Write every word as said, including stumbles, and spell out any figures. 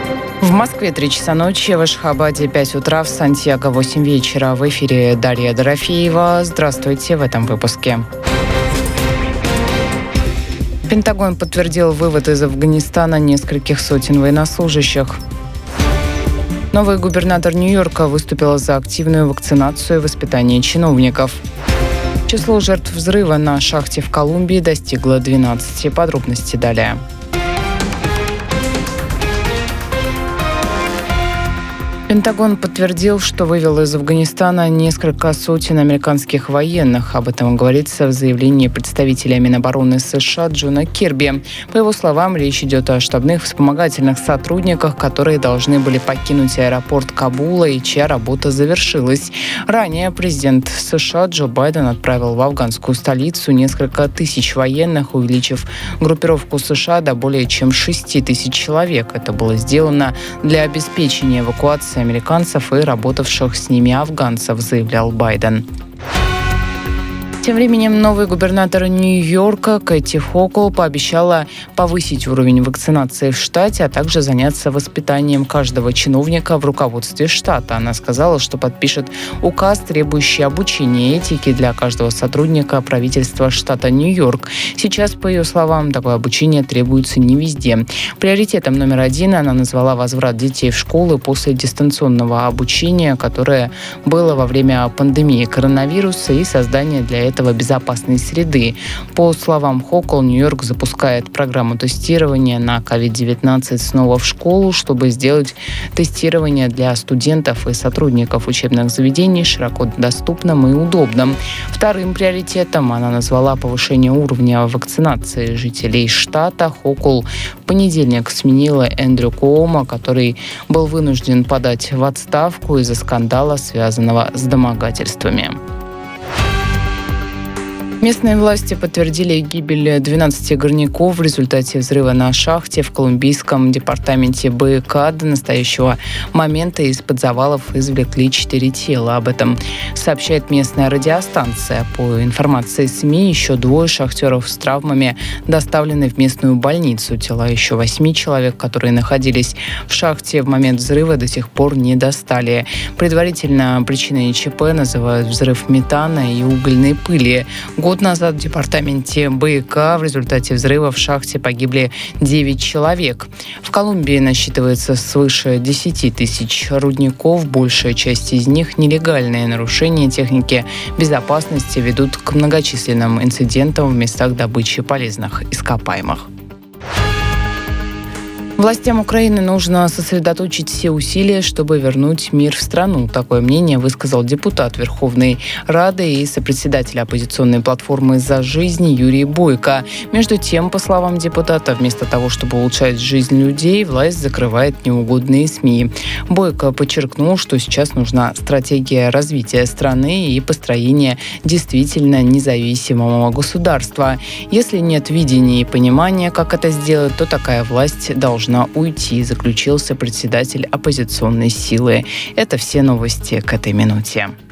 В Москве три часа ночи, в Ашхабаде пять утра, в Сантьяго восемь вечера. В эфире Дарья Дорофеева. Здравствуйте в этом выпуске. Пентагон подтвердил вывод из Афганистана нескольких сотен военнослужащих. Новый губернатор Нью-Йорка выступил за активную вакцинацию и воспитание чиновников. Число жертв взрыва на шахте в Колумбии достигло двенадцати. Подробности далее. Пентагон подтвердил, что вывел из Афганистана несколько сотен американских военных. Об этом говорится в заявлении представителя Минобороны США Джона Кирби. По его словам, речь идет о штабных вспомогательных сотрудниках, которые должны были покинуть аэропорт Кабула и чья работа завершилась. Ранее президент США Джо Байден отправил в афганскую столицу несколько тысяч военных, увеличив группировку США до более чем шести тысяч человек. Это было сделано для обеспечения эвакуации американцев и работавших с ними афганцев, заявлял Байден. Тем временем новый губернатор Нью-Йорка Кэти Хокул пообещала повысить уровень вакцинации в штате, а также заняться воспитанием каждого чиновника в руководстве штата. Она сказала, что подпишет указ, требующий обучения этики для каждого сотрудника правительства штата Нью-Йорк. Сейчас, по ее словам, такое обучение требуется не везде. Приоритетом номер один она назвала возврат детей в школы после дистанционного обучения, которое было во время пандемии коронавируса, и создание для этого безопасной среды. По словам Хокул, Нью-Йорк запускает программу тестирования на ковид девятнадцать снова в школу, чтобы сделать тестирование для студентов и сотрудников учебных заведений широко доступным и удобным. Вторым приоритетом она назвала повышение уровня вакцинации жителей штата. Хокул в понедельник сменила Эндрю Куомо, который был вынужден подать в отставку из-за скандала, связанного с домогательствами. Местные власти подтвердили гибель двенадцати горняков в результате взрыва на шахте в колумбийском департаменте БК. До настоящего момента из-под завалов извлекли четыре тела. Об этом сообщает местная радиостанция. По информации СМИ, еще двое шахтеров с травмами доставлены в местную больницу. Тела еще восьми человек, которые находились в шахте в момент взрыва, до сих пор не достали. Предварительно причиной ЧП называют взрыв метана и угольной пыли. Год назад в департаменте БК в результате взрыва в шахте погибли девять человек. В Колумбии насчитывается свыше десяти тысяч рудников. Большая часть из них нелегальные. Нарушения техники безопасности ведут к многочисленным инцидентам в местах добычи полезных ископаемых. Властям Украины нужно сосредоточить все усилия, чтобы вернуть мир в страну. Такое мнение высказал депутат Верховной Рады и сопредседатель оппозиционной платформы «За жизнь» Юрий Бойко. Между тем, по словам депутата, вместо того, чтобы улучшать жизнь людей, власть закрывает неугодные СМИ. Бойко подчеркнул, что сейчас нужна стратегия развития страны и построения действительно независимого государства. Если нет видения и понимания, как это сделать, то такая власть должна уйти, заключился председатель оппозиционной силы. Это все новости к этой минуте.